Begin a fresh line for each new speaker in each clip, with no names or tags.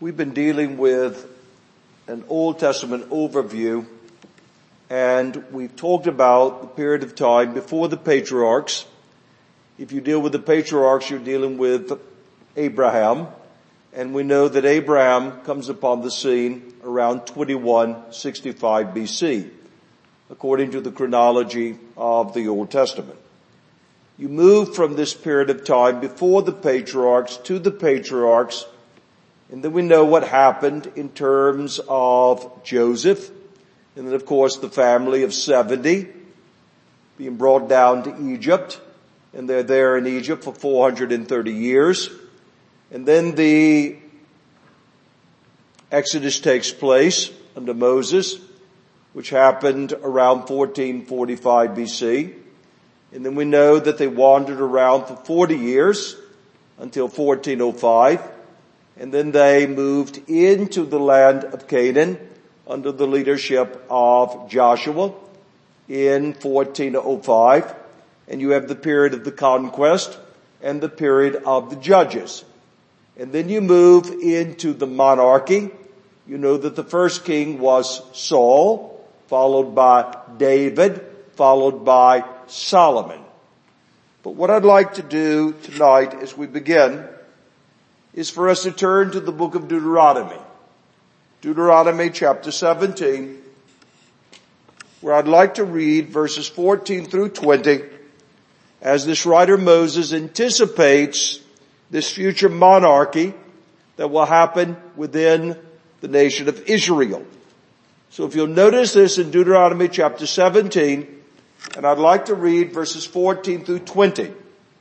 We've been dealing with an Old Testament overview, and we've talked about the period of time before the patriarchs. If you deal with the patriarchs, you're dealing with Abraham, and we know that Abraham comes upon the scene around 2165 BC, according to the chronology of the Old Testament. You move from this period of time before the patriarchs to the patriarchs, and then we know what happened in terms of Joseph, and then of course the family of 70 being brought down to Egypt, and they're there in Egypt for 430 years. And then the Exodus takes place under Moses, which happened around 1445 BC. And then we know that they wandered around for 40 years until 1405. And then they moved into the land of Canaan under the leadership of Joshua in 1405. And you have the period of the conquest and the period of the judges. And then you move into the monarchy. You know that the first king was Saul, followed by David, followed by Solomon. But what I'd like to do tonight as we begin is for us to turn to the book of Deuteronomy. Deuteronomy chapter 17, where I'd like to read verses 14 through 20 as this writer Moses anticipates this future monarchy that will happen within the nation of Israel. So if you'll notice this in Deuteronomy chapter 17, and I'd like to read verses 14 through 20.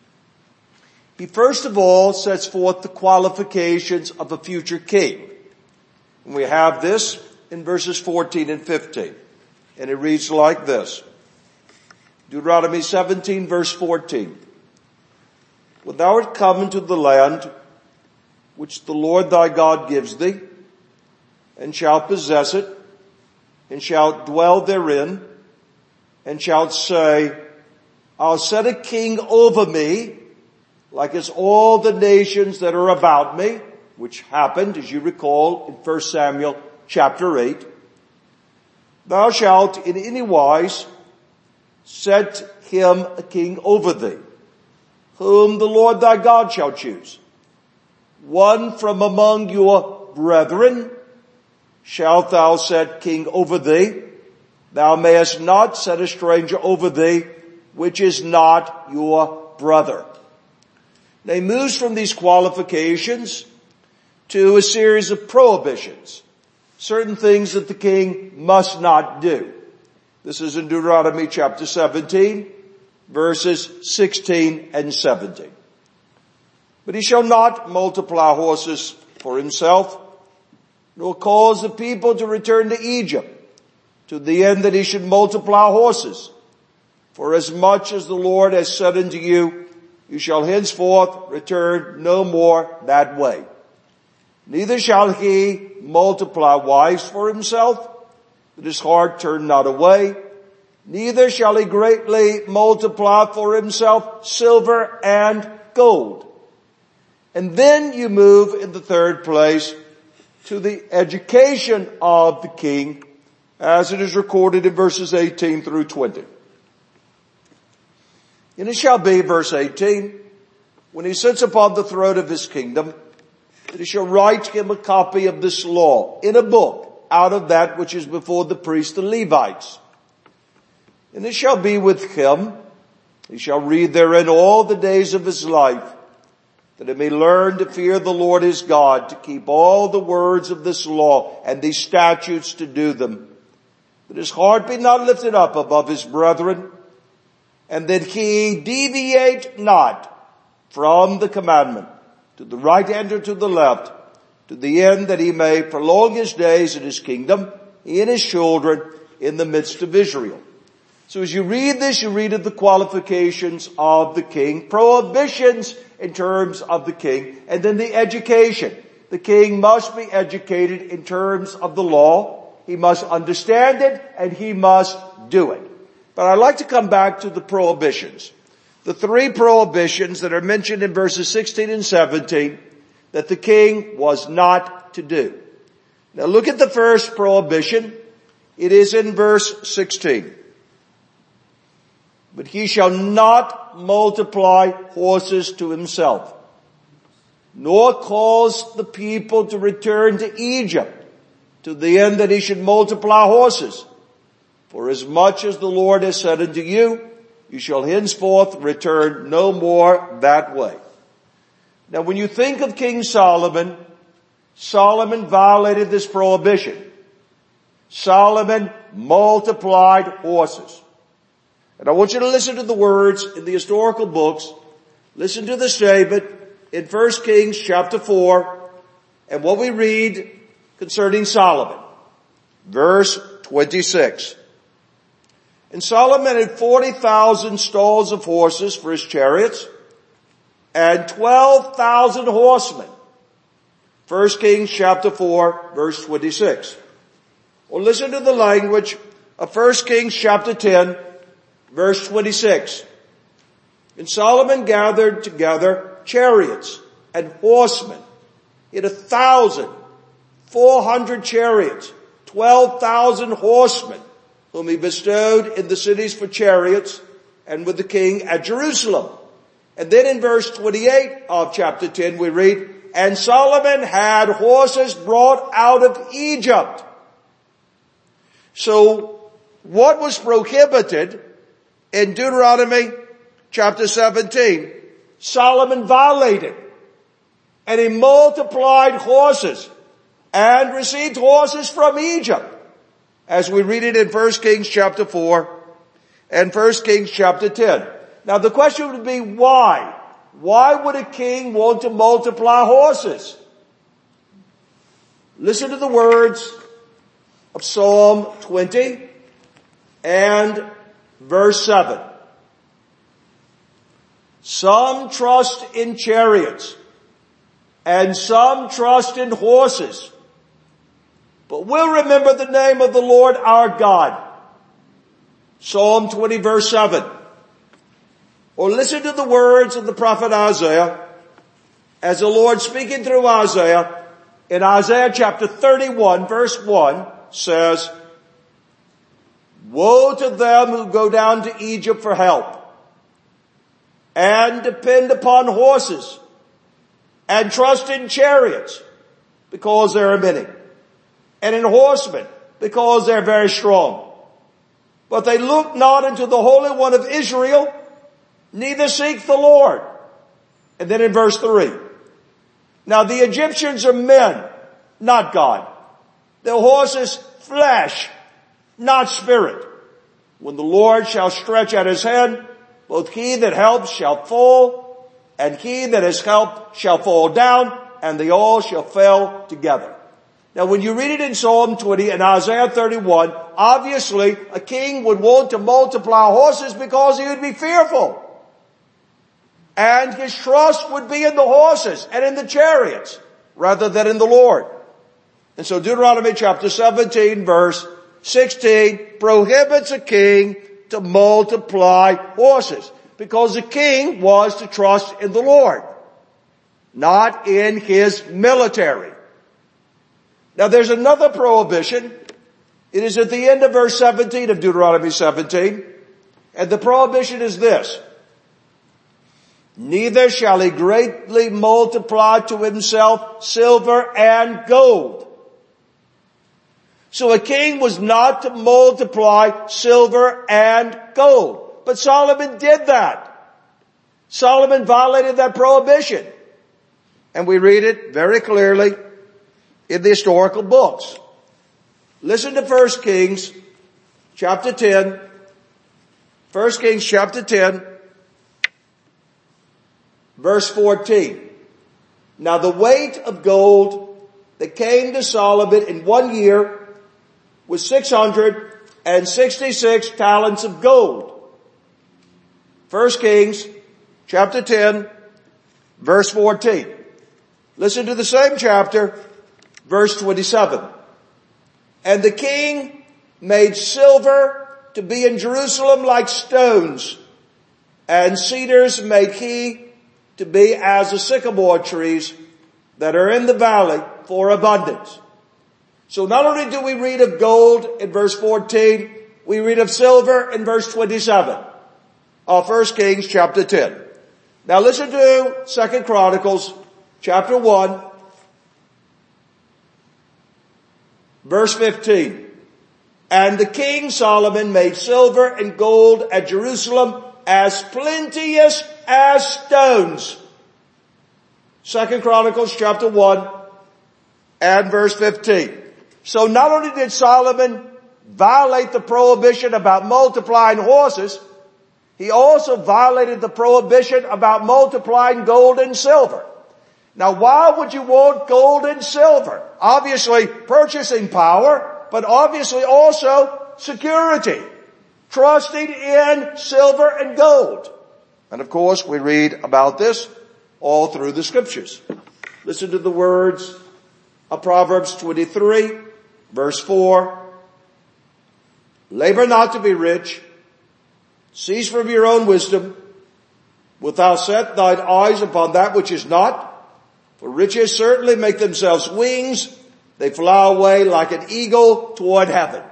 He first of all sets forth the qualifications of a future king. And we have this in verses 14 and 15. And it reads like this. Deuteronomy 17 verse 14. When thou art come into the land which the Lord thy God gives thee, and shalt possess it, and shalt dwell therein, and shalt say, I'll set a king over me, like as all the nations that are about me, which happened, as you recall, in 1 Samuel chapter 8. Thou shalt in any wise set him a king over thee, whom the Lord thy God shall choose. One from among your brethren shalt thou set king over thee. Thou mayest not set a stranger over thee, which is not your brother. Now he moves from these qualifications to a series of prohibitions. Certain things that the king must not do. This is in Deuteronomy chapter 17, verses 16 and 17. But he shall not multiply horses for himself, nor cause the people to return to Egypt, to the end that he should multiply horses. For as much as the Lord has said unto you, you shall henceforth return no more that way. Neither shall he multiply wives for himself, that his heart turn not away. Neither shall he greatly multiply for himself silver and gold. And then you move in the third place to the education of the king, as it is recorded in verses 18 through 20. And it shall be, verse 18, when he sits upon the throne of his kingdom, that he shall write him a copy of this law in a book out of that which is before the priests, the Levites. And it shall be with him, he shall read therein all the days of his life, that he may learn to fear the Lord his God, to keep all the words of this law and these statutes to do them, that his heart be not lifted up above his brethren, and that he deviate not from the commandment to the right hand or to the left, to the end that he may prolong his days in his kingdom, he and his children in the midst of Israel. So as you read this, you read of the qualifications of the king, prohibitions in terms of the king, and then the education. The king must be educated in terms of the law. He must understand it, and he must do it. But I'd like to come back to the prohibitions. The three prohibitions that are mentioned in verses 16 and 17, that the king was not not to do. Now look at the first prohibition. It is in verse 16. But he shall not multiply horses to himself, nor cause the people to return to Egypt, to the end that he should multiply horses. For as much as the Lord has said unto you, you shall henceforth return no more that way. Now when you think of King Solomon, Solomon violated this prohibition. Solomon multiplied horses. And I want you to listen to the words in the historical books. Listen to the statement in 1 Kings chapter 4 and what we read concerning Solomon. Verse 26. And Solomon had 40,000 stalls of horses for his chariots and 12,000 horsemen. 1 Kings chapter 4 verse 26. Or listen to the language of 1 Kings chapter 10 verse 26. And Solomon gathered together chariots and horsemen. He had 1,400 chariots, 12,000 horsemen, whom he bestowed in the cities for chariots and with the king at Jerusalem. And then in verse 28 of chapter 10 we read, and Solomon had horses brought out of Egypt. So what was prohibited in Deuteronomy chapter 17, Solomon violated. And he multiplied horses and received horses from Egypt, as we read it in 1 Kings chapter 4 and 1 Kings chapter 10. Now the question would be why? Why would a king want to multiply horses? Listen to the words of Psalm 20 and verse 7. Some trust in chariots and some trust in horses, but we'll remember the name of the Lord our God. Psalm 20 verse 7. Or listen to the words of the prophet Isaiah as the Lord speaking through Isaiah in Isaiah chapter 31 verse 1 says, woe to them who go down to Egypt for help and depend upon horses and trust in chariots because there are many, and in horsemen because they're very strong. But they look not into the Holy One of Israel, neither seek the Lord. And then in verse 3, now the Egyptians are men, not God. Their horses flesh, not spirit. When the Lord shall stretch out his hand, both he that helps shall fall, and he that is helped shall fall down, and they all shall fail together. Now when you read it in Psalm 20 and Isaiah 31, obviously a king would want to multiply horses because he would be fearful. And his trust would be in the horses and in the chariots rather than in the Lord. And so Deuteronomy chapter 17 verse 16 prohibits a king to multiply horses because the king was to trust in the Lord, not in his military. Now there's another prohibition. It is at the end of verse 17 of Deuteronomy 17. And the prohibition is this. Neither shall he greatly multiply to himself silver and gold. So a king was not to multiply silver and gold. But Solomon did that. Solomon violated that prohibition. And we read it very clearly in the historical books. Listen to 1 Kings chapter 10. 1 Kings chapter 10 verse 14. Now the weight of gold that came to Solomon in 1 year was 666 talents of gold. 1 Kings chapter 10 verse 14. Listen to the same chapter, verse 27. And the king made silver to be in Jerusalem like stones, and cedars made he to be as the sycamore trees that are in the valley for abundance. So not only do we read of gold in verse 14, we read of silver in verse 27 of 1 Kings chapter 10. Now listen to 2 Chronicles chapter 1, verse 15. And the king Solomon made silver and gold at Jerusalem as plenteous as stones. 2 Chronicles chapter 1 and verse 15. So not only did Solomon violate the prohibition about multiplying horses, he also violated the prohibition about multiplying gold and silver. Now why would you want gold and silver? Obviously purchasing power, but obviously also security. Trusting in silver and gold. And of course we read about this all through the scriptures. Listen to the words of Proverbs 23, verse 4. Labor not to be rich. Cease from your own wisdom. Wilt thou set thine eyes upon that which is not? For riches certainly make themselves wings. They fly away like an eagle toward heaven.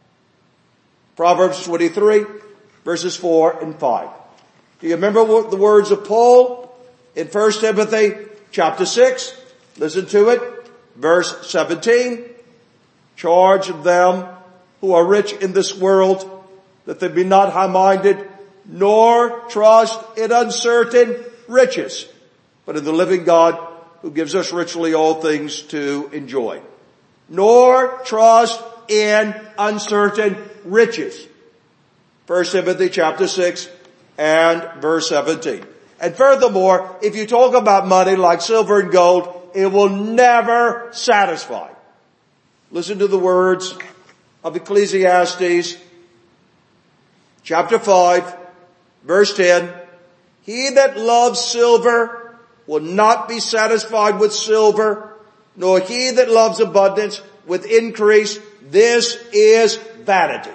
Proverbs 23, verses 4 and 5. Do you remember the words of Paul in 1 Timothy chapter 6? Listen to it. Verse 17. Charge them who are rich in this world that they be not high-minded, nor trust in uncertain riches, but in the living God who gives us richly all things to enjoy. Nor trust in uncertain riches. 1 Timothy chapter 6 and verse 17. And furthermore, if you talk about money like silver and gold, it will never satisfy. Listen to the words of Ecclesiastes chapter 5, verse 10. He that loves silver will not be satisfied with silver, nor he that loves abundance with increase. This is vanity.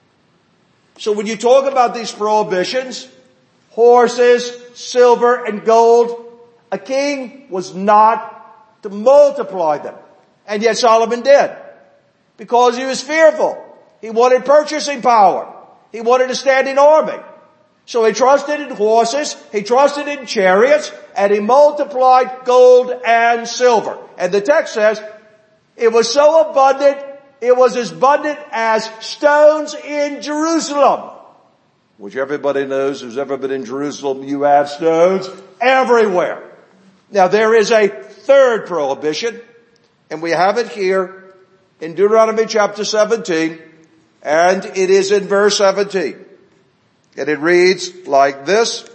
So when you talk about these prohibitions, horses, silver, and gold, a king was not to multiply them. And yet Solomon did. Because he was fearful. He wanted purchasing power. He wanted a standing army. So he trusted in horses, he trusted in chariots, and he multiplied gold and silver. And the text says, it was so abundant, it was as abundant as stones in Jerusalem. Which everybody knows who's ever been in Jerusalem, you have stones everywhere. Now there is a third prohibition, and we have it here in Deuteronomy chapter 17, and it is in verse 17. And it reads like this.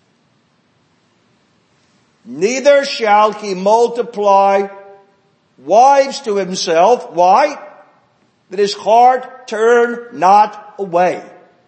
Neither shall he multiply wives to himself. Why? That his heart turn not away.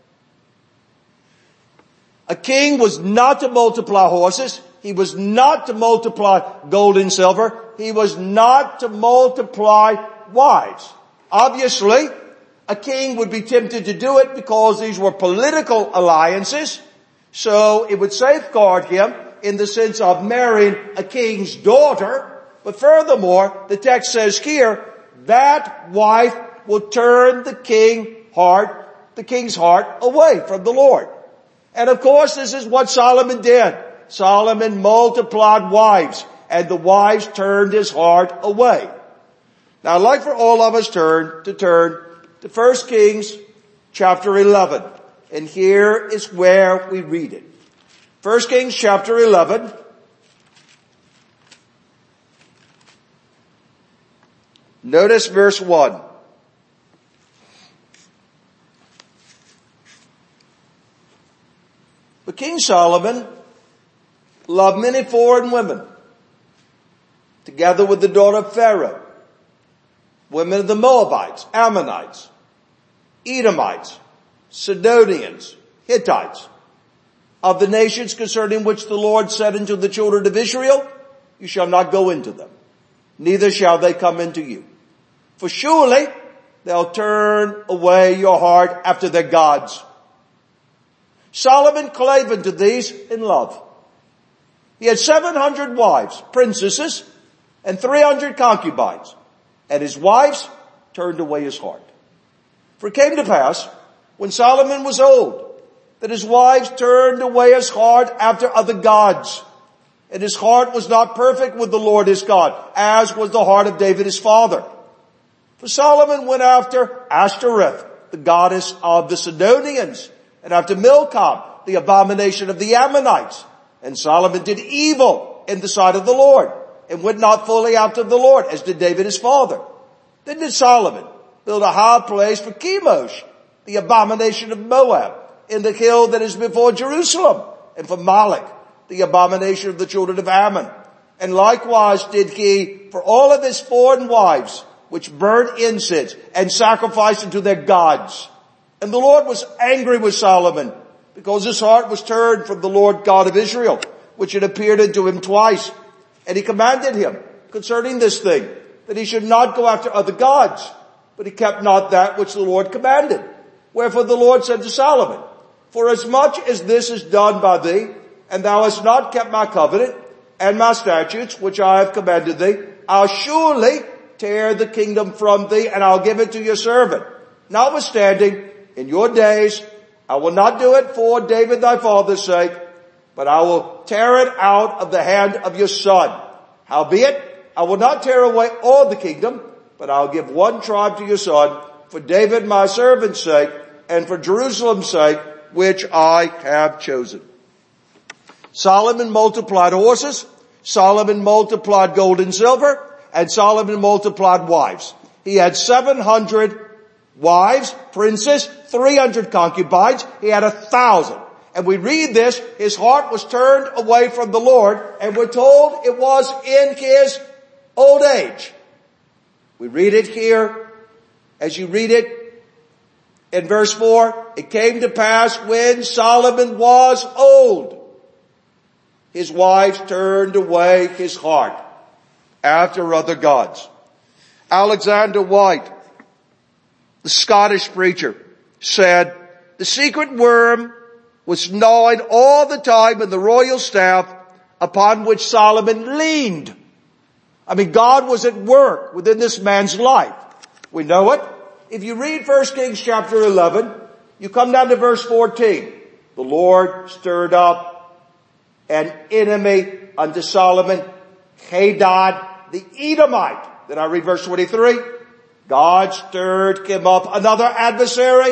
A king was not to multiply horses. He was not to multiply gold and silver. He was not to multiply wives. Obviously, a king would be tempted to do it because these were political alliances. So it would safeguard him in the sense of marrying a king's daughter. But furthermore, the text says here, that wife will turn the king's heart away from the Lord. And of course, this is what Solomon did. Solomon multiplied wives, and the wives turned his heart away. Now I'd like for all of us to turn to 1 Kings chapter 11. And here is where we read it. 1 Kings chapter 11. Notice verse 1. But King Solomon loved many foreign women, together with the daughter of Pharaoh, women of the Moabites, Ammonites, Edomites, Sidonians, Hittites, of the nations concerning which the Lord said unto the children of Israel, you shall not go into them, neither shall they come into you. For surely they'll turn away your heart after their gods. Solomon clave unto these in love. He had 700 wives, princesses, and 300 concubines, and his wives turned away his heart. For it came to pass, when Solomon was old, that his wives turned away his heart after other gods, and his heart was not perfect with the Lord his God, as was the heart of David his father. For Solomon went after Ashtoreth, the goddess of the Sidonians, and after Milcom, the abomination of the Ammonites. And Solomon did evil in the sight of the Lord, and went not fully after the Lord, as did David his father. Then did Solomon build a high place for Chemosh, the abomination of Moab, in the hill that is before Jerusalem, and for Molech, the abomination of the children of Ammon. And likewise did he for all of his foreign wives, which burned incense and sacrificed unto their gods. And the Lord was angry with Solomon, because his heart was turned from the Lord God of Israel, which had appeared unto him twice. And he commanded him concerning this thing, that he should not go after other gods. But he kept not that which the Lord commanded. Wherefore the Lord said to Solomon, forasmuch as this is done by thee, and thou hast not kept my covenant and my statutes, which I have commanded thee, I'll surely tear the kingdom from thee, and I'll give it to your servant. Notwithstanding, in your days, I will not do it for David thy father's sake, but I will tear it out of the hand of your son. Howbeit, I will not tear away all the kingdom, but I'll give one tribe to your son, for David my servant's sake, and for Jerusalem's sake, which I have chosen. Solomon multiplied horses, Solomon multiplied gold and silver, and Solomon multiplied wives. He had 700 wives, princes, 300 concubines. He had 1,000. And we read this, his heart was turned away from the Lord, and we're told it was in his old age. We read it here, as you read it in verse 4, it came to pass when Solomon was old, his wives turned away his heart after other gods. Alexander White, the Scottish preacher, said, the secret worm was gnawing all the time in the royal staff upon which Solomon leaned. I mean, God was at work within this man's life. We know it. If you read 1 Kings chapter 11, you come down to verse 14. The Lord stirred up an enemy unto Solomon, Hadad the Edomite. Then I read verse 23. God stirred him up another adversary,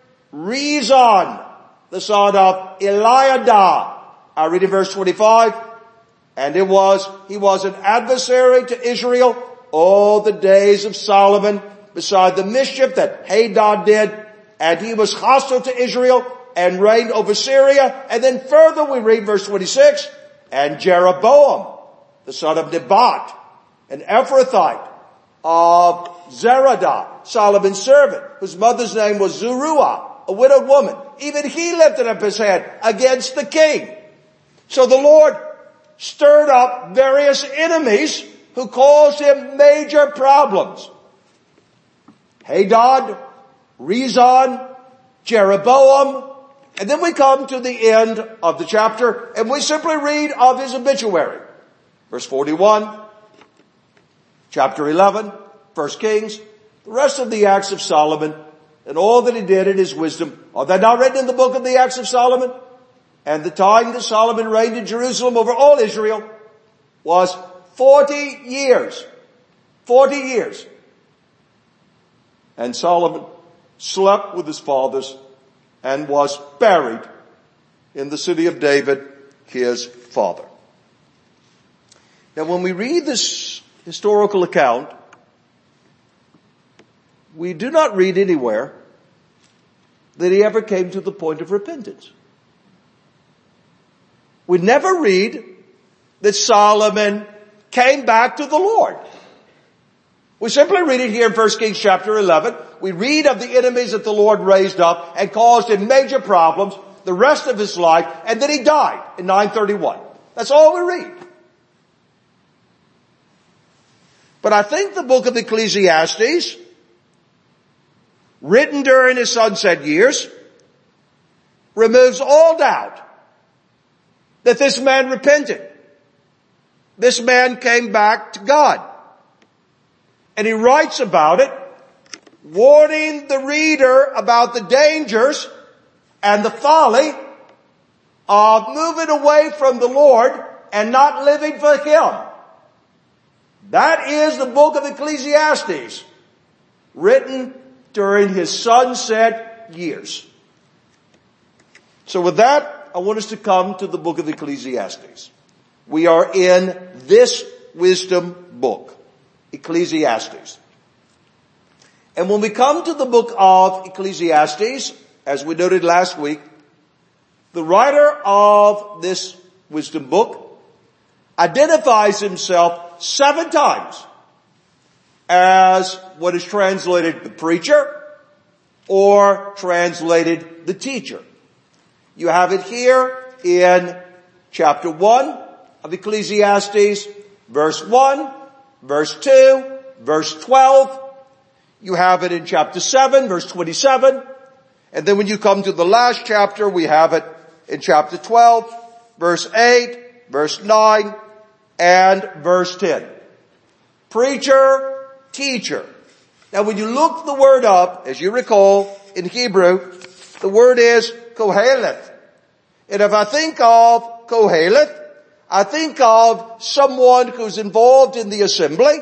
Rezon, the son of Eliadah. I read in verse 25. And he was an adversary to Israel all the days of Solomon, beside the mischief that Hadad did. And he was hostile to Israel and reigned over Syria. And then further we read verse 26, and Jeroboam, the son of Nebat, an Ephrathite of Zeradah, Solomon's servant, whose mother's name was Zeruiah, a widowed woman. Even he lifted up his head against the king. So the Lord stirred up various enemies who caused him major problems. Hadad, Rezon, Jeroboam, and then we come to the end of the chapter and we simply read of his obituary. Verse 41, chapter 11, 1 Kings, the rest of the acts of Solomon and all that he did in his wisdom. Are they not written in the book of the Acts of Solomon? And the time that Solomon reigned in Jerusalem over all Israel was 40 years. 40 years. And Solomon slept with his fathers and was buried in the city of David, his father. Now when we read this historical account, we do not read anywhere that he ever came to the point of repentance. We never read that Solomon came back to the Lord. We simply read it here in 1 Kings chapter 11. We read of the enemies that the Lord raised up and caused him major problems the rest of his life, and then he died in 931. That's all we read. But I think the book of Ecclesiastes, written during his sunset years, removes all doubt that this man repented. This man came back to God. And he writes about it, warning the reader about the dangers and the folly of moving away from the Lord and not living for Him. That is the book of Ecclesiastes, written during his sunset years. So with that, I want us to come to the book of Ecclesiastes. We are in this wisdom book, Ecclesiastes. And when we come to the book of Ecclesiastes, as we noted last week, the writer of this wisdom book identifies himself 7 times as what is translated the preacher or translated the teacher. You have it here in chapter 1 of Ecclesiastes, verse 1, verse 2, verse 12. You have it in chapter 7, verse 27. And then when you come to the last chapter, we have it in chapter 12, verse 8, verse 9, and verse 10. Preacher, teacher. Now when you look the word up, as you recall, in Hebrew, the word is Koheleth. And if I think of Koheleth, I think of someone who's involved in the assembly,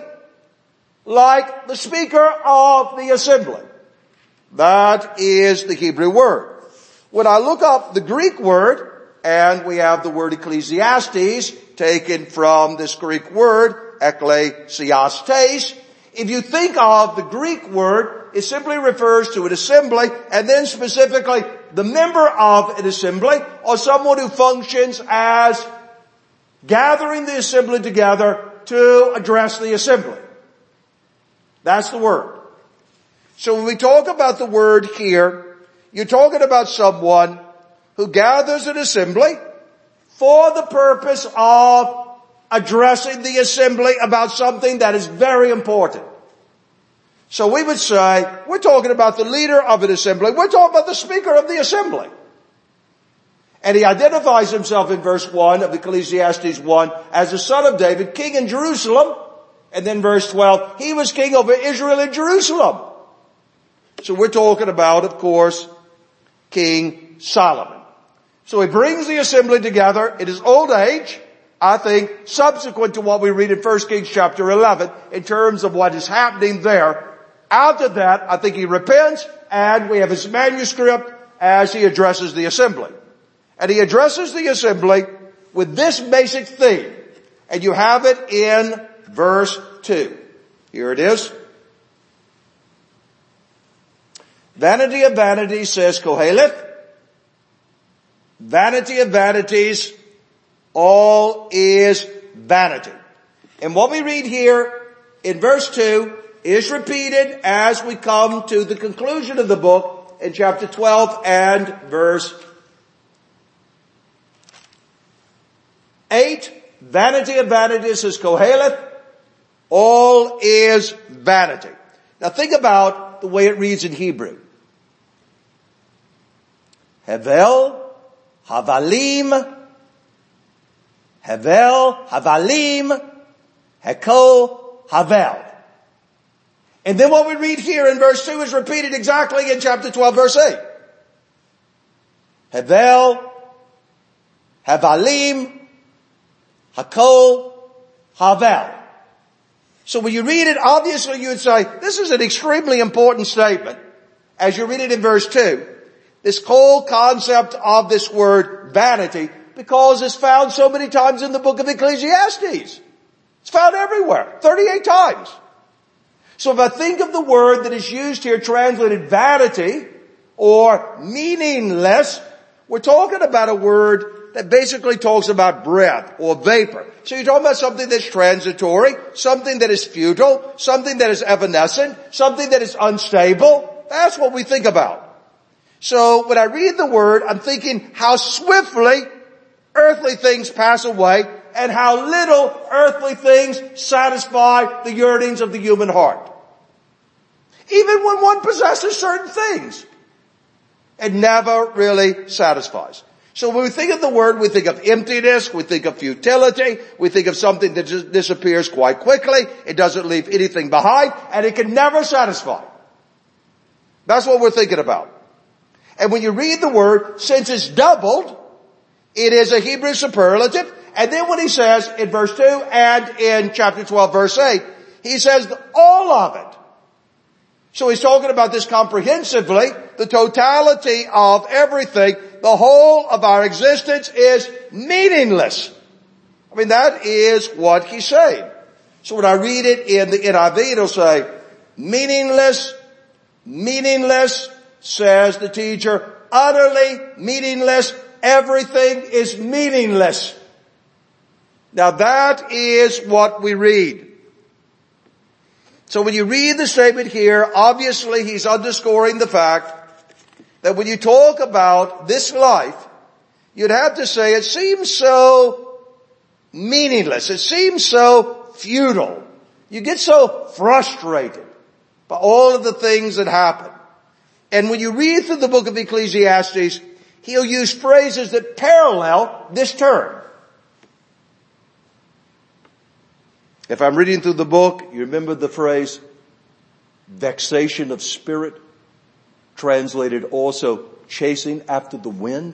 like the speaker of the assembly. That is the Hebrew word. When I look up the Greek word, and we have the word Ecclesiastes taken from this Greek word, ekklesiastes. If you think of the Greek word, it simply refers to an assembly, and then specifically the member of an assembly, or someone who functions as gathering the assembly together to address the assembly. That's the word. So when we talk about the word here, you're talking about someone who gathers an assembly for the purpose of addressing the assembly about something that is very important. So we would say, we're talking about the leader of an assembly. We're talking about the speaker of the assembly. And he identifies himself in verse 1 of Ecclesiastes 1 as the son of David, king in Jerusalem. And then verse 12, he was king over Israel in Jerusalem. So we're talking about, of course, King Solomon. So he brings the assembly together in his old age, I think, subsequent to what we read in 1 Kings chapter 11, in terms of what is happening there. After that, I think he repents, and we have his manuscript as he addresses the assembly. And he addresses the assembly with this basic theme. And you have it in verse 2. Here it is. Vanity of vanities, says Koheleth. Vanity of vanities, all is vanity. And what we read here in verse 2 is repeated as we come to the conclusion of the book in chapter 12 and verse 8. Vanity of vanities, says Koheleth, all is vanity. Now think about the way it reads in Hebrew. Hevel, Havalim, Hevel, Havalim, Heko, Havel. And then what we read here in verse 2 is repeated exactly in chapter 12 verse 8. Hevel, Havalim, Heko, Havel. So when you read it, obviously you would say, this is an extremely important statement. As you read it in verse 2. This whole concept of this word vanity, because it's found so many times in the book of Ecclesiastes. It's found everywhere, 38 times. So if I think of the word that is used here translated vanity or meaningless, we're talking about a word that basically talks about breath or vapor. So you're talking about something that's transitory, something that is futile, something that is evanescent, something that is unstable. That's what we think about. So when I read the word, I'm thinking how swiftly earthly things pass away and how little earthly things satisfy the yearnings of the human heart. Even when one possesses certain things, it never really satisfies. So when we think of the word, we think of emptiness, we think of futility, we think of something that just disappears quite quickly, it doesn't leave anything behind, and it can never satisfy. That's what we're thinking about. And when you read the word, since it's doubled, it is a Hebrew superlative, and then when he says in verse 2 and in chapter 12 verse 8, he says all of it. So he's talking about this comprehensively, the totality of everything. The whole of our existence is meaningless. I mean, that is what he's saying. So when I read it in the NIV, it'll say, meaningless, meaningless, says the teacher, utterly meaningless, everything is meaningless. Now that is what we read. So when you read the statement here, obviously he's underscoring the fact that when you talk about this life, you'd have to say it seems so meaningless. It seems so futile. You get so frustrated by all of the things that happen. And when you read through the book of Ecclesiastes, he'll use phrases that parallel this term. If I'm reading through the book, you remember the phrase, vexation of spirit, translated also chasing after the wind.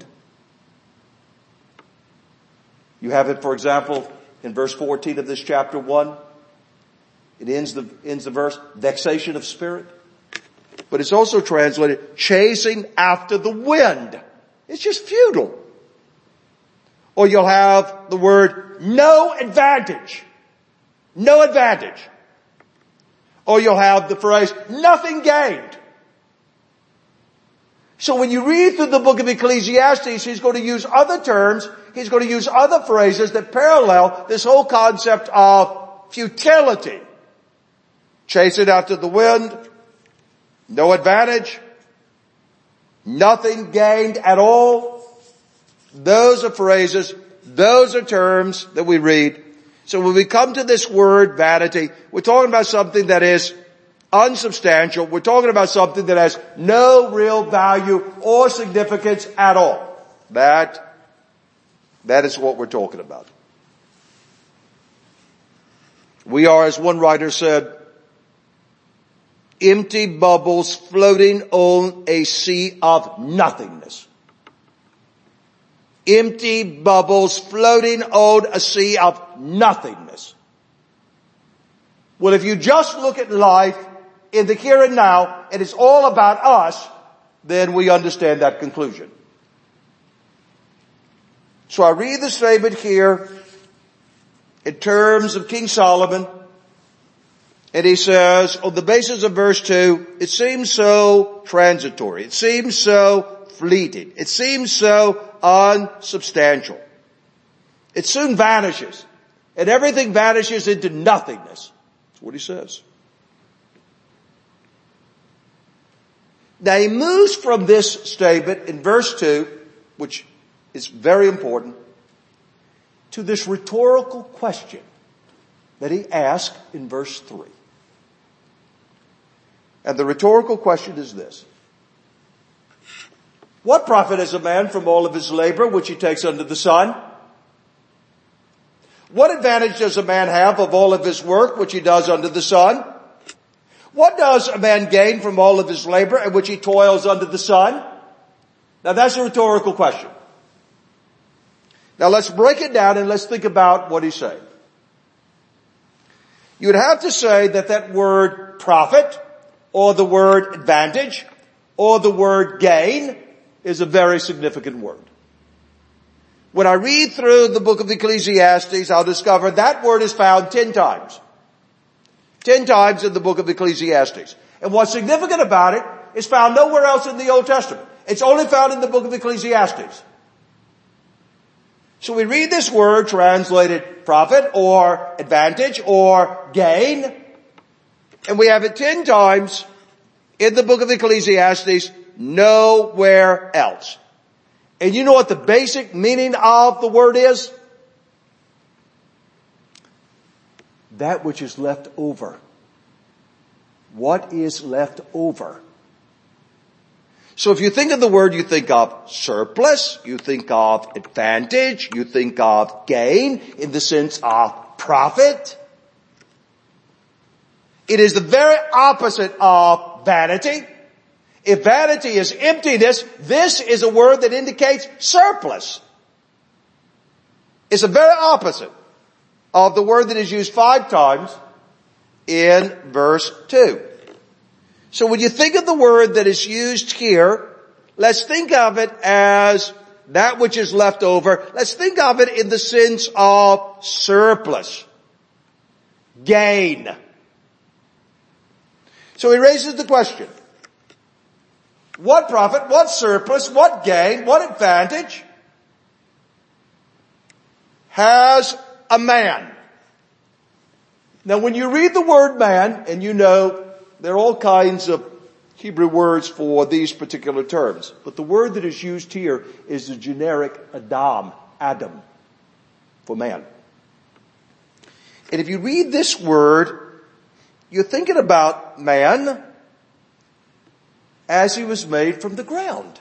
You have it, for example, in verse 14 of this chapter 1. It ends the verse, vexation of spirit. But it's also translated chasing after the wind. It's just futile. Or you'll have the word no advantage. No advantage. Or you'll have the phrase, nothing gained. So when you read through the book of Ecclesiastes, he's going to use other terms, he's going to use other phrases that parallel this whole concept of futility. Chasing after the wind, no advantage, nothing gained at all. Those are phrases, those are terms that we read. So when we come to this word vanity, we're talking about something that is unsubstantial. We're talking about something that has no real value or significance at all. That is what we're talking about. We are, as one writer said, empty bubbles floating on a sea of nothingness. Empty bubbles floating on a sea of nothingness. Well, if you just look at life in the here and now, and it's all about us, then we understand that conclusion. So I read the statement here in terms of King Solomon, and he says, on the basis of verse 2, it seems so transitory. It seems so fleeting. It seems so unsubstantial. It soon vanishes. And everything vanishes into nothingness. That's what he says. Now he moves from this statement in verse 2, which is very important, to this rhetorical question that he asked in verse 3. And the rhetorical question is this. What profit is a man from all of his labor which he takes under the sun? What advantage does a man have of all of his work which he does under the sun? What does a man gain from all of his labor in which he toils under the sun? Now that's a rhetorical question. Now let's break it down and let's think about what he's saying. You would have to say that that word profit, or the word advantage, or the word gain is a very significant word. When I read through the book of Ecclesiastes, I'll discover that word is found 10 times. 10 times in the book of Ecclesiastes. And what's significant about it is found nowhere else in the Old Testament. It's only found in the book of Ecclesiastes. So we read this word translated profit or advantage or gain, and we have it 10 times in the book of Ecclesiastes, nowhere else. And you know what the basic meaning of the word is? That which is left over. What is left over? So if you think of the word, you think of surplus, you think of advantage, you think of gain in the sense of profit. It is the very opposite of vanity. If vanity is emptiness, this is a word that indicates surplus. It's the very opposite of the word that is used 5 times in verse 2. So when you think of the word that is used here, let's think of it as that which is left over. Let's think of it in the sense of surplus, gain. So he raises the question, what profit, what surplus, what gain, what advantage has a man? Now when you read the word man, and you know there are all kinds of Hebrew words for these particular terms, but the word that is used here is the generic Adam, for man. And if you read this word, you're thinking about man as he was made from the ground.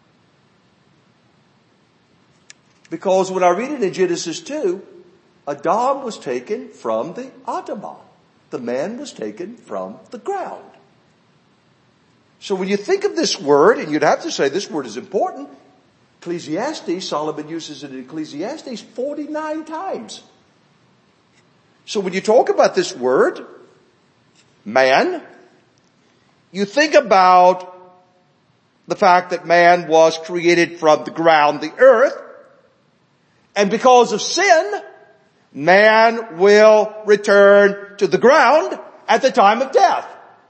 Because when I read it in Genesis 2, Adam was taken from the Adamah. The man was taken from the ground. So when you think of this word, and you'd have to say this word is important, Ecclesiastes, Solomon uses it in Ecclesiastes 49 times. So when you talk about this word, man, you think about the fact that man was created from the ground, the earth, and because of sin, man will return to the ground at the time of death.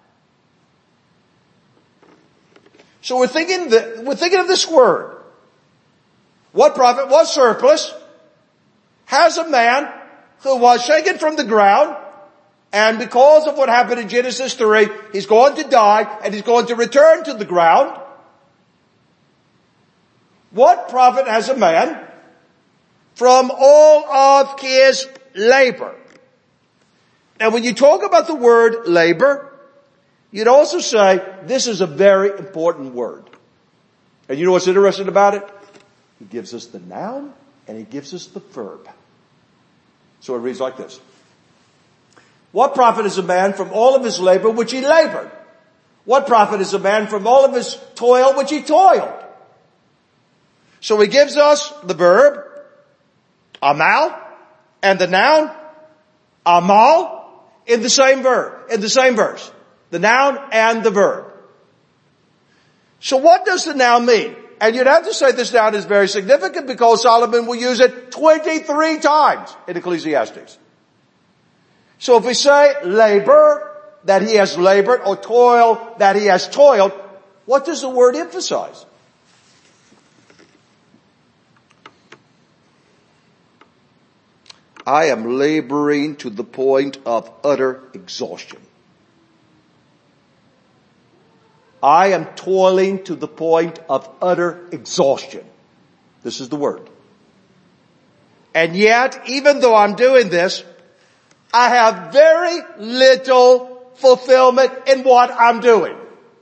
So we're thinking of this word. What profit, what surplus has a man who was shaken from the ground, and because of what happened in Genesis 3, he's going to die and he's going to return to the ground. What profit has a man from all of his labor? Now when you talk about the word labor, you'd also say this is a very important word. And you know what's interesting about it? He gives us the noun and he gives us the verb. So it reads like this. What profit is a man from all of his labor which he labored? What profit is a man from all of his toil which he toiled? So he gives us the verb, amal, and the noun, amal, in the same verse. The noun and the verb. So what does the noun mean? And you'd have to say this noun is very significant because Solomon will use it 23 times in Ecclesiastes. So if we say labor, that he has labored, or toil, that he has toiled, what does the word emphasize? I am laboring to the point of utter exhaustion. I am toiling to the point of utter exhaustion. This is the word. And yet, even though I'm doing this, I have very little fulfillment in what I'm doing.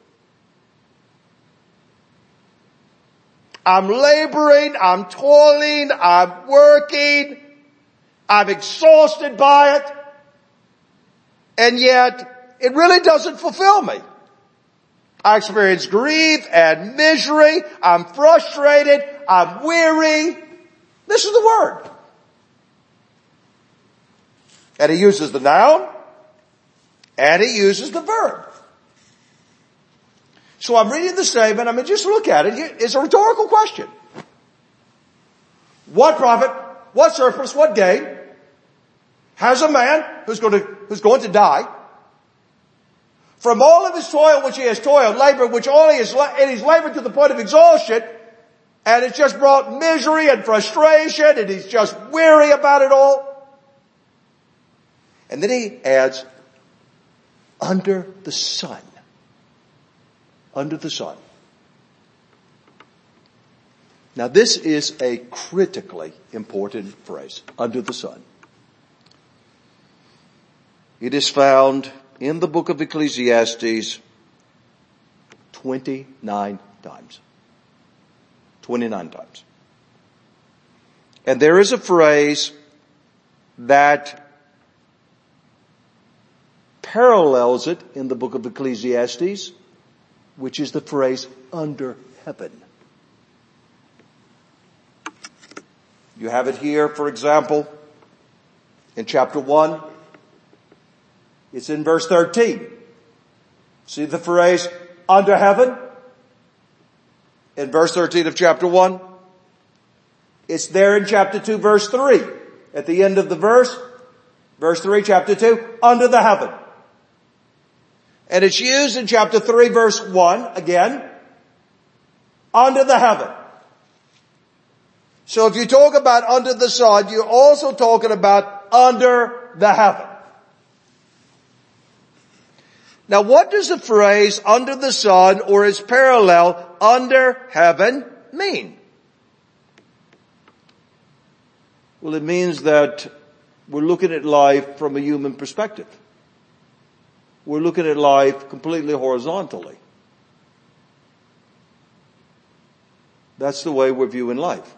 I'm laboring, I'm toiling, I'm working, I'm exhausted by it, and yet it really doesn't fulfill me. I experience grief and misery, I'm frustrated, I'm weary. This is the word. And he uses the noun, and he uses the verb. So I'm reading the statement, I mean just look at it, it's a rhetorical question. What profit, what surplus, what gain has a man who's going to die from all of his toil which he has toiled, labor which all he has, and he's labored to the point of exhaustion, and it's just brought misery and frustration, and he's just weary about it all. And then he adds, under the sun. Under the sun. Now this is a critically important phrase, under the sun. It is found in the book of Ecclesiastes 29 times. 29 times. And there is a phrase that parallels it in the book of Ecclesiastes, which is the phrase under heaven. You have it here, for example, in chapter 1. It's in verse 13. See the phrase under heaven? In verse 13 of chapter 1. It's there in chapter 2, verse 3. At the end of the verse 3, chapter 2, under the heaven. And it's used in chapter 3, verse 1, again, under the heaven. So if you talk about under the sun, you're also talking about under the heaven. Now what does the phrase under the sun or its parallel under heaven mean? Well, it means that we're looking at life from a human perspective. We're looking at life completely horizontally. That's the way we're viewing life.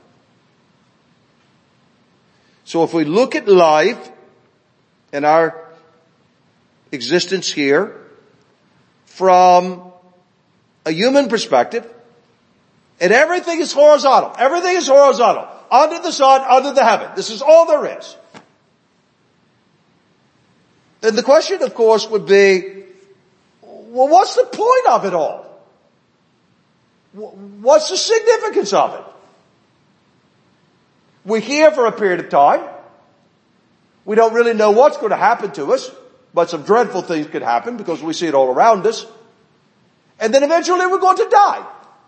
So if we look at life and our existence here from a human perspective, and everything is horizontal. Everything is horizontal. Under the sun, under the heaven. This is all there is. Then the question, of course, would be, well, what's the point of it all? What's the significance of it? We're here for a period of time. We don't really know what's going to happen to us, but some dreadful things could happen because we see it all around us. And then eventually we're going to die.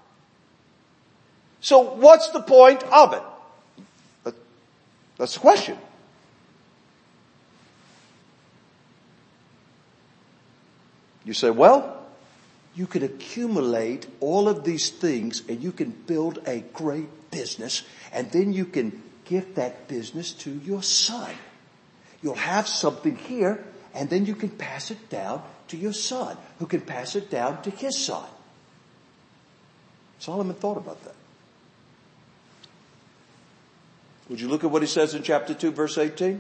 So what's the point of it? That's the question. You say, well, you can accumulate all of these things and you can build a great business and then you can give that business to your son. You'll have something here and then you can pass it down to your son, who can pass it down to his son. Solomon thought about that. Would you look at what he says in chapter 2, verse 18?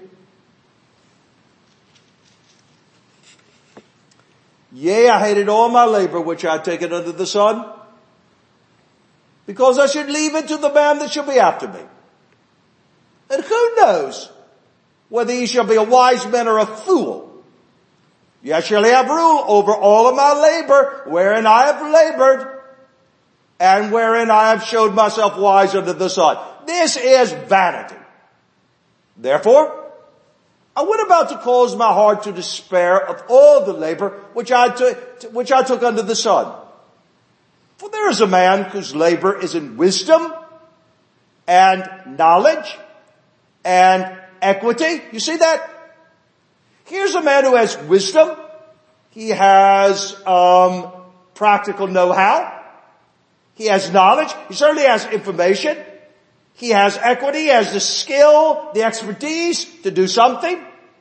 Yea, I hated all my labor which I had taken under the sun, because I should leave it to the man that shall be after me. And who knows whether he shall be a wise man or a fool? Yet shall he have rule over all of my labor, wherein I have labored, and wherein I have showed myself wise under the sun. This is vanity. Therefore, I went about to cause my heart to despair of all the labor which I took under the sun. For there is a man whose labor is in wisdom and knowledge and equity. You see that? Here's a man who has wisdom. He has practical know-how. He has knowledge. He certainly has information. He has equity. He has the skill, the expertise to do something.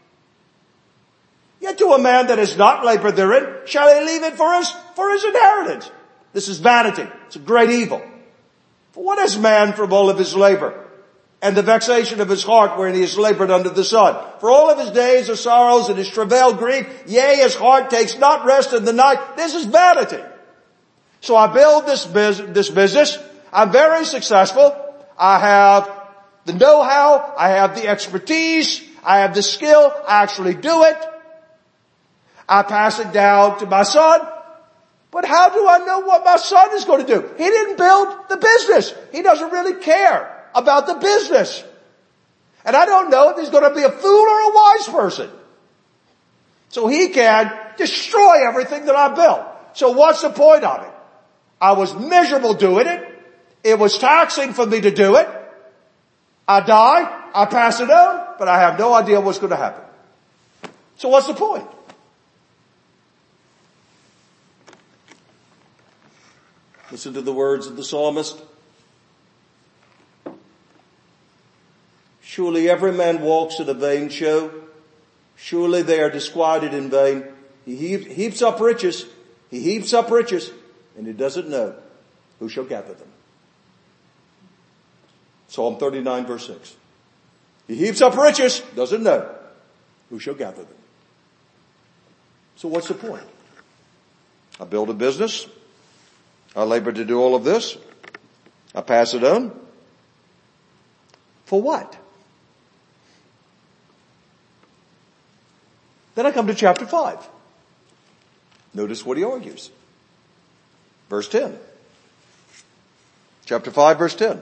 Yet to a man that has not labored therein, shall he leave it for his inheritance. This is vanity. It's a great evil. For what is man from all of his labor? And the vexation of his heart wherein he has labored under the sun. For all of his days are sorrows and his travail grief. Yea, his heart takes not rest in the night. This is vanity. So I build this business. I'm very successful. I have the know-how. I have the expertise. I have the skill. I actually do it. I pass it down to my son. But how do I know what my son is going to do? He didn't build the business. He doesn't really care about the business. And I don't know if he's going to be a fool or a wise person. So he can destroy everything that I built. So what's the point of it? I was miserable doing it. It was taxing for me to do it. I die. I pass it on, but I have no idea what's going to happen. So what's the point? Listen to the words of the psalmist. Surely every man walks in a vain show. Surely they are disquieted in vain. He heaps up riches. He heaps up riches, and he doesn't know. Who shall gather them? Psalm 39 verse 6. He heaps up riches, doesn't know. Who shall gather them? So what's the point? I build a business. I labor to do all of this. I pass it on. For what? Then I come to chapter 5. Notice what he argues. Verse 10. Chapter 5 verse 10.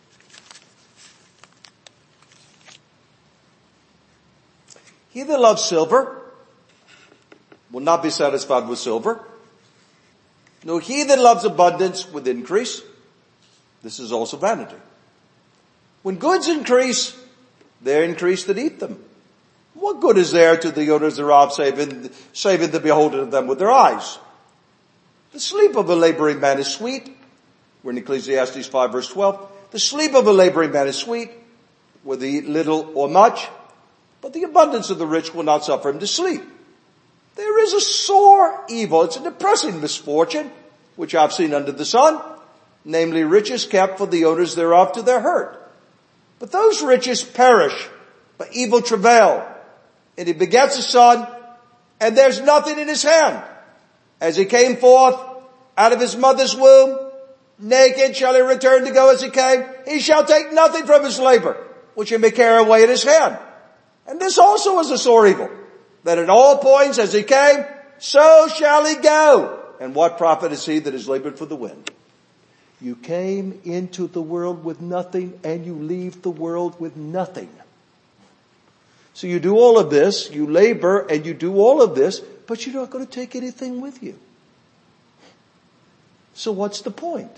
He that loves silver will not be satisfied with silver, nor he that loves abundance with increase. This is also vanity. When goods increase, there increase that eat them. What good is there to the owners thereof, saving the beholder of them with their eyes? The sleep of a laboring man is sweet. We're in Ecclesiastes 5 verse 12. The sleep of a laboring man is sweet, whether he eat little or much, but the abundance of the rich will not suffer him to sleep. There is a sore evil. It's a depressing misfortune, which I've seen under the sun, namely riches kept for the owners thereof to their hurt. But those riches perish by evil travail. And he begets a son, and there's nothing in his hand. As he came forth out of his mother's womb, naked shall he return to go as he came. He shall take nothing from his labor, which he may carry away in his hand. And this also is a sore evil, that in all points as he came, so shall he go. And what profit is he that is labored for the wind? You came into the world with nothing, and you leave the world with nothing. So you do all of this, you labor, and you do all of this, but you're not going to take anything with you. So what's the point?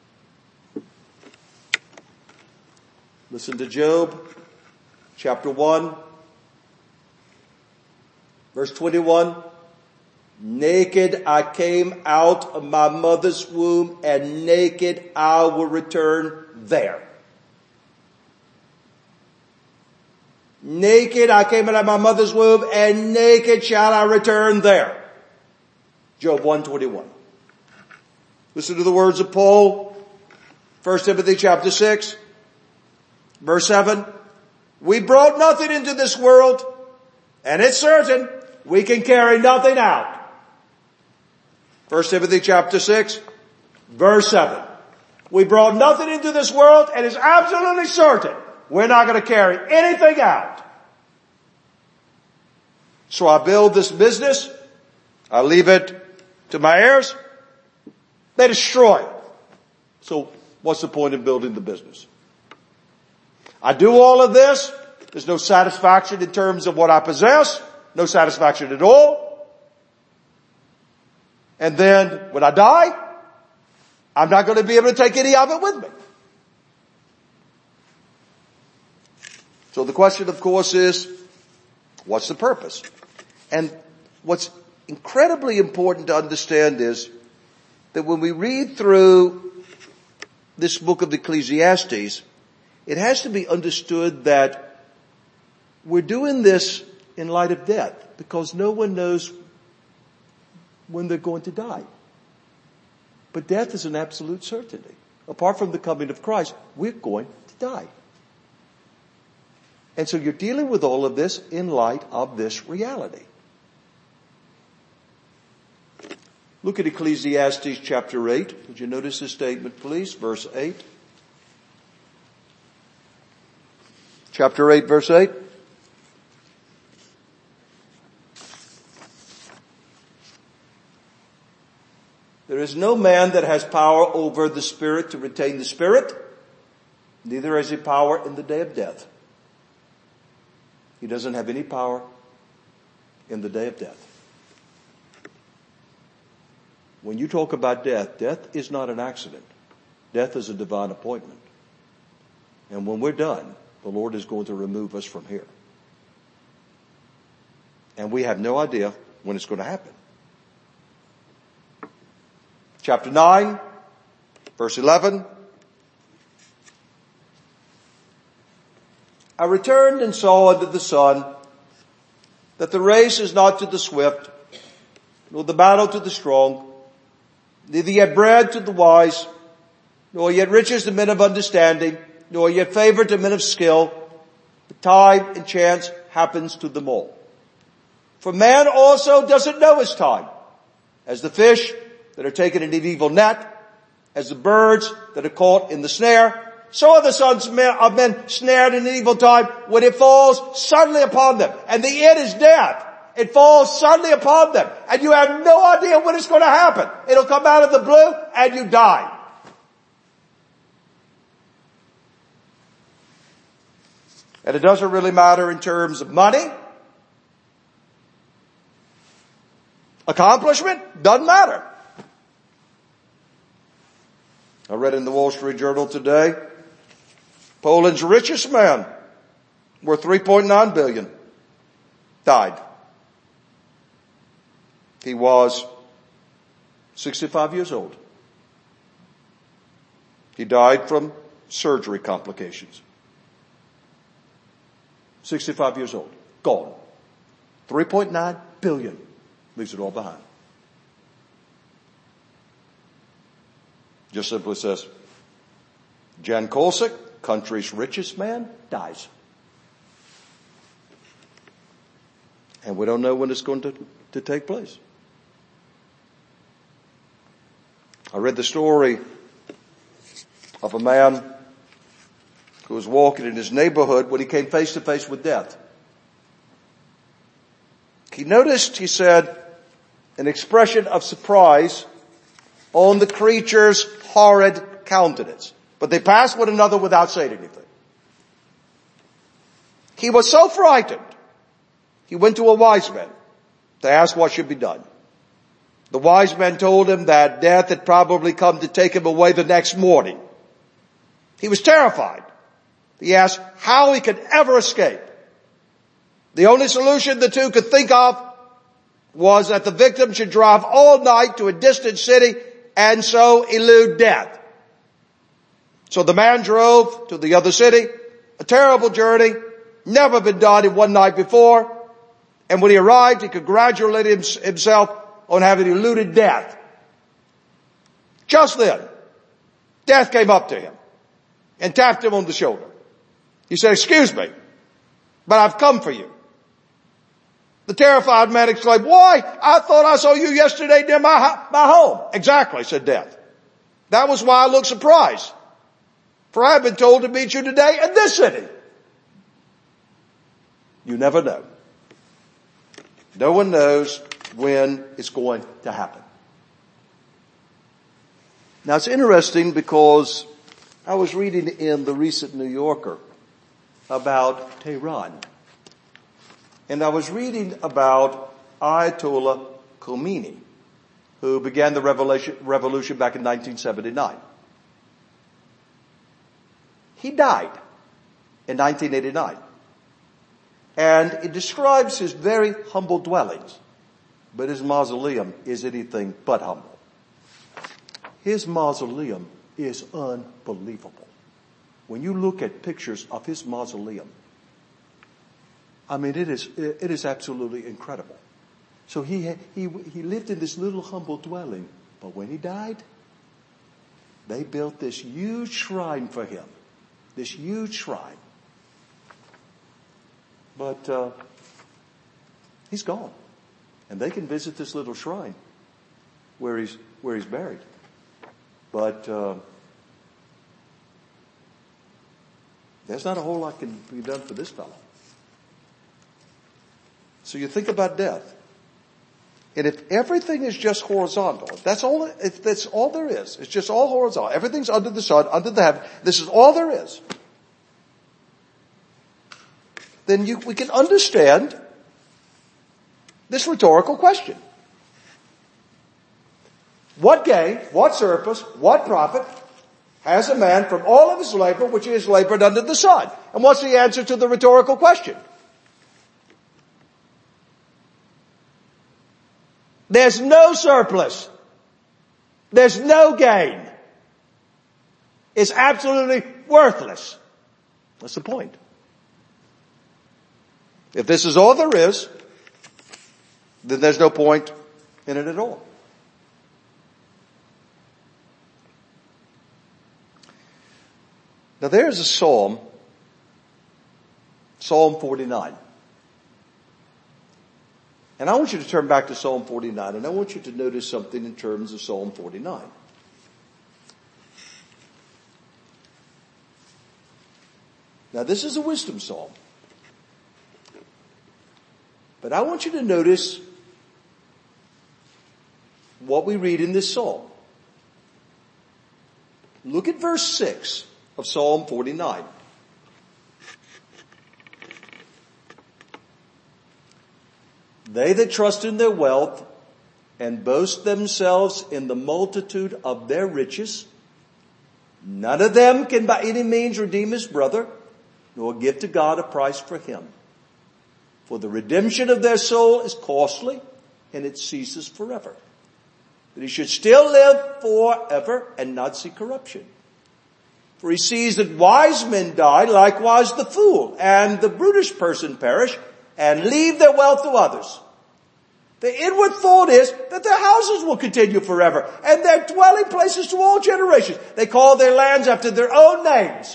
Listen to Job, chapter 1, verse 21. Naked I came out of my mother's womb, and naked I will return there. Naked I came out of my mother's womb, and naked shall I return there. Job 1:21. Listen to the words of Paul, 1 Timothy chapter 6, verse 7. We brought nothing into this world, and it's certain we can carry nothing out. 1 Timothy chapter 6, verse 7. We brought nothing into this world, and it's absolutely certain we're not going to carry anything out. So I build this business. I leave it to my heirs. They destroy it. So what's the point of building the business? I do all of this. There's no satisfaction in terms of what I possess. No satisfaction at all. And then when I die, I'm not going to be able to take any of it with me. So the question, of course, is, what's the purpose? And what's incredibly important to understand is that when we read through this book of Ecclesiastes, it has to be understood that we're doing this in light of death, because no one knows when they're going to die. But death is an absolute certainty. Apart from the coming of Christ, we're going to die. And so you're dealing with all of this in light of this reality. Look at Ecclesiastes chapter 8. Would you notice this statement, please? Verse 8. Chapter 8, verse 8. There is no man that has power over the spirit to retain the spirit, neither has he power in the day of death. He doesn't have any power in the day of death. When you talk about death, death is not an accident. Death is a divine appointment. And when we're done, the Lord is going to remove us from here. And we have no idea when it's going to happen. Chapter 9, verse 11. I returned and saw under the sun that the race is not to the swift, nor the battle to the strong, neither yet bread to the wise, nor yet riches to men of understanding, nor yet favor to men of skill. But time and chance happens to them all. For man also doesn't know his time. As the fish that are taken in an evil net, as the birds that are caught in the snare, so are the sons of men snared in an evil time when it falls suddenly upon them. And the end is death. It falls suddenly upon them. And you have no idea when it's going to happen. It'll come out of the blue and you die. And it doesn't really matter in terms of money. Accomplishment doesn't matter. I read in the Wall Street Journal today, Poland's richest man, worth $3.9 billion, died. He was 65 years old. He died from surgery complications. 65 years old. Gone. 3.9 billion. Leaves it all behind. Just simply says, Jan Kolsik, country's richest man, dies. And we don't know when it's going to take place. I read the story of a man who was walking in his neighborhood when he came face to face with death. He noticed, he said, an expression of surprise on the creature's horrid countenance. But they passed one another without saying anything. He was so frightened, he went to a wise man to ask what should be done. The wise man told him that death had probably come to take him away the next morning. He was terrified. He asked how he could ever escape. The only solution the two could think of was that the victim should drive all night to a distant city and so elude death. So the man drove to the other city, a terrible journey, never been done in one night before. And when he arrived, he congratulated himself on having eluded death. Just then, death came up to him and tapped him on the shoulder. He said, "Excuse me, but I've come for you." The terrified man exclaimed, "Why? I thought I saw you yesterday near my home." "Exactly," said Death. "That was why I looked surprised. For I have been told to meet you today in this city." You never know. No one knows when it's going to happen. Now it's interesting because I was reading in the recent New Yorker about Tehran. And I was reading about Ayatollah Khomeini, who began the revolution back in 1979. He died in 1989. And it describes his very humble dwellings. But his mausoleum is anything but humble. His mausoleum is unbelievable. When you look at pictures of his mausoleum, I mean, it is absolutely incredible. So he lived in this little humble dwelling, but when he died, they built this huge shrine for him. This huge shrine. But he's gone. And they can visit this little shrine where he's buried. But there's not a whole lot can be done for this fellow. So you think about death. And if everything is just horizontal, if that's all there is, it's just all horizontal. Everything's under the sun, under the heaven. This is all there is. Then we can understand this rhetorical question. What gain, what surplus, what profit has a man from all of his labor which he has labored under the sun? And what's the answer to the rhetorical question? There's no surplus. There's no gain. It's absolutely worthless. That's the point. If this is all there is, then there's no point in it at all. Now there's a psalm, Psalm 49. And I want you to turn back to Psalm 49, and I want you to notice something in terms of Psalm 49. Now this is a wisdom psalm. But I want you to notice what we read in this psalm. Look at verse 6 of Psalm 49. They that trust in their wealth and boast themselves in the multitude of their riches, none of them can by any means redeem his brother, nor give to God a price for him. For the redemption of their soul is costly, and it ceases forever. But he should still live forever and not see corruption. For he sees that wise men die, likewise the fool, and the brutish person perish, and leave their wealth to others. The inward thought is that their houses will continue forever, and their dwelling places to all generations. They call their lands after their own names.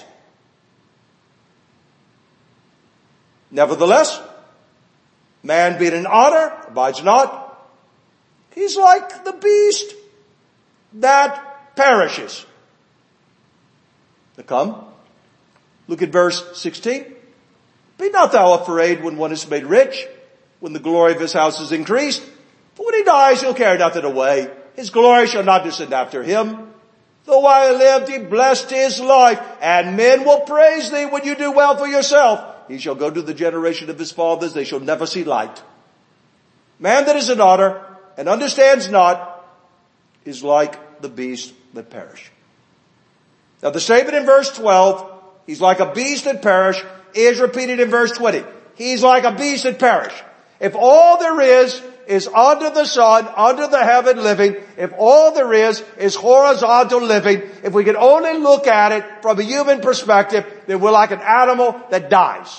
Nevertheless, man being in honor abides not. He's like the beast that perishes. Now come, look at verse 16. Be not thou afraid when one is made rich, when the glory of his house is increased. For when he dies, he'll carry nothing away. His glory shall not descend after him. Though while he lived, he blessed his life, and men will praise thee when you do well for yourself. He shall go to the generation of his fathers. They shall never see light. Man that is in honor and understands not is like the beast that perish. Now the statement in verse 12, he's like a beast that perish, is repeated in verse 20. He's like a beast that perish. If all there is under the sun, under the heaven living, if all there is horizontal living, if we can only look at it from a human perspective, then we're like an animal that dies.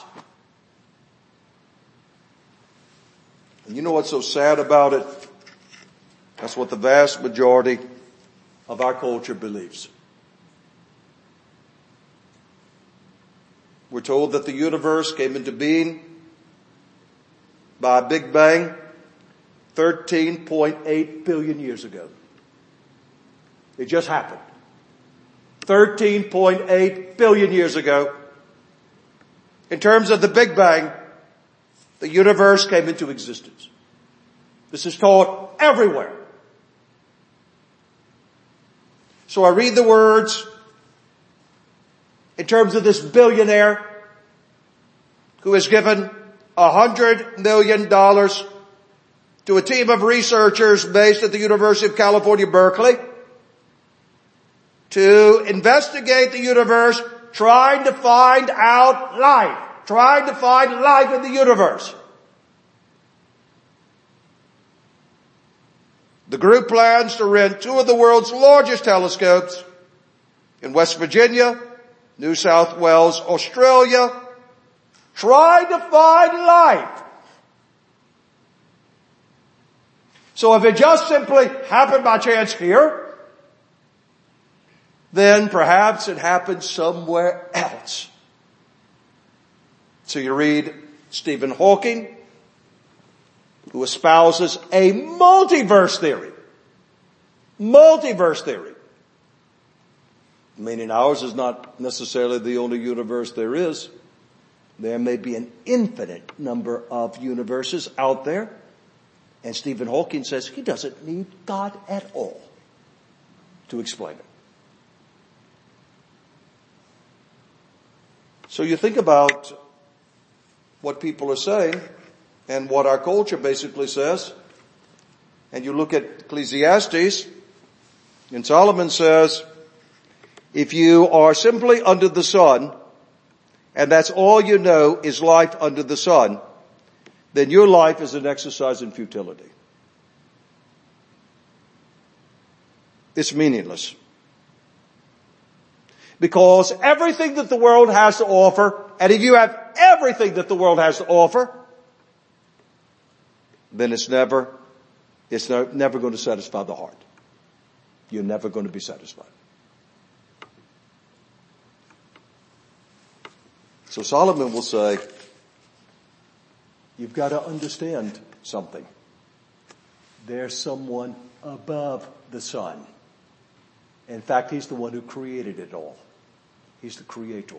And you know what's so sad about it? That's what the vast majority of our culture believes. We're told that the universe came into being by a Big Bang 13.8 billion years ago. It just happened. 13.8 billion years ago. In terms of the Big Bang, the universe came into existence. This is taught everywhere. So I read the words in terms of this billionaire who has given $100 million to a team of researchers based at the University of California, Berkeley, to investigate the universe, trying to find out life, trying to find life in the universe. The group plans to rent two of the world's largest telescopes in West Virginia, New South Wales, Australia, trying to find life. So if it just simply happened by chance here, then perhaps it happened somewhere else. So you read Stephen Hawking, who espouses a multiverse theory. Multiverse theory. Meaning ours is not necessarily the only universe there is. There may be an infinite number of universes out there. And Stephen Hawking says he doesn't need God at all to explain it. So you think about what people are saying and what our culture basically says. And you look at Ecclesiastes, and Solomon says, if you are simply under the sun, and that's all you know is life under the sun, then your life is an exercise in futility. It's meaningless. Because everything that the world has to offer, and if you have everything that the world has to offer, then it's never going to satisfy the heart. You're never going to be satisfied. So Solomon will say, you've got to understand something. There's someone above the sun. In fact, he's the one who created it all. He's the creator.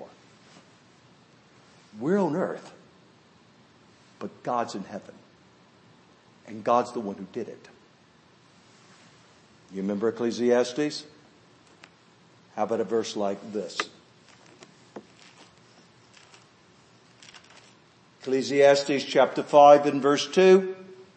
We're on earth, but God's in heaven. And God's the one who did it. You remember Ecclesiastes? How about a verse like this? Ecclesiastes chapter 5 and verse 2.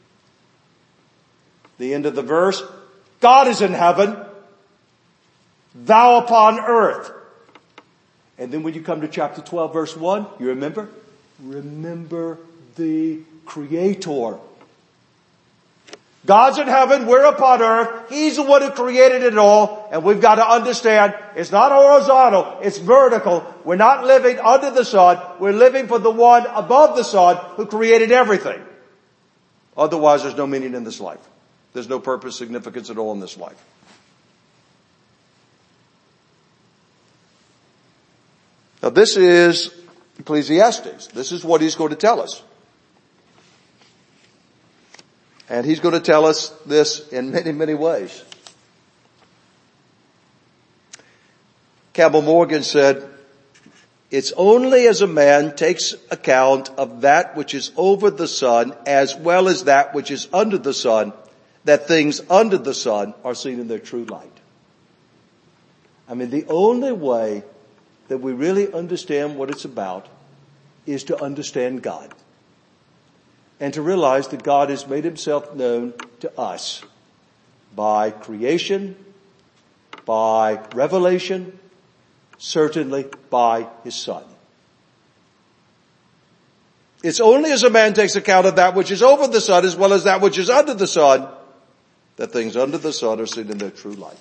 The end of the verse. God is in heaven, thou upon earth. And then when you come to chapter 12 verse 1, you remember? Remember the Creator. God's in heaven, we're upon earth, He's the one who created it all, and we've got to understand it's not horizontal, it's vertical. We're not living under the sun, we're living for the one above the sun who created everything. Otherwise there's no meaning in this life. There's no purpose, significance at all in this life. Now this is Ecclesiastes. This is what he's going to tell us. And he's going to tell us this in many, many ways. Campbell Morgan said, it's only as a man takes account of that which is over the sun as well as that which is under the sun that things under the sun are seen in their true light. I mean, the only way that we really understand what it's about is to understand God. And to realize that God has made himself known to us by creation, by revelation, certainly by his Son. It's only as a man takes account of that which is over the sun as well as that which is under the sun that things under the sun are seen in their true light.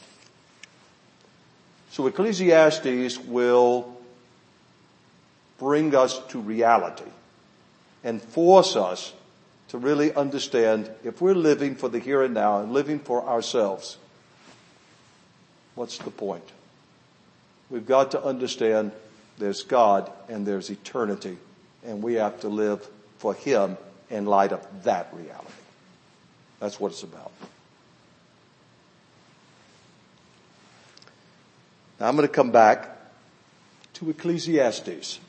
So Ecclesiastes will bring us to reality and force us to really understand if we're living for the here and now and living for ourselves, what's the point? We've got to understand there's God and there's eternity, and we have to live for him in light of that reality. That's what it's about. Now I'm going to come back to Ecclesiastes.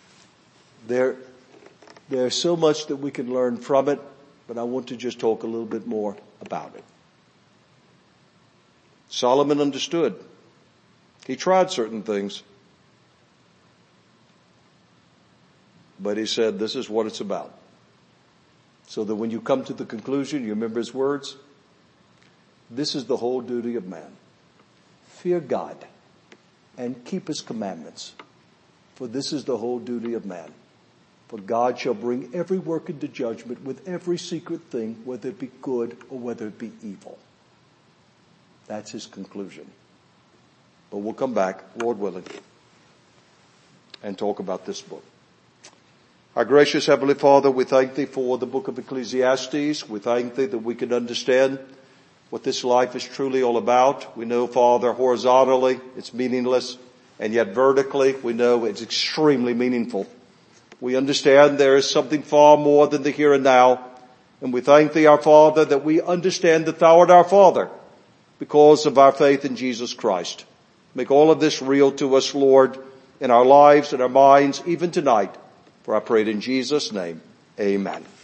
There's so much that we can learn from it, but I want to just talk a little bit more about it. Solomon understood. He tried certain things, but he said, this is what it's about. So that when you come to the conclusion, you remember his words? This is the whole duty of man. Fear God and keep his commandments, for this is the whole duty of man. For God shall bring every work into judgment with every secret thing, whether it be good or whether it be evil. That's his conclusion. But we'll come back, Lord willing, and talk about this book. Our gracious Heavenly Father, we thank thee for the book of Ecclesiastes. We thank thee that we can understand what this life is truly all about. We know, Father, horizontally it's meaningless, and yet vertically we know it's extremely meaningful. We understand there is something far more than the here and now. And we thank thee, our Father, that we understand that thou art our Father because of our faith in Jesus Christ. Make all of this real to us, Lord, in our lives and our minds, even tonight. For I pray it in Jesus' name. Amen.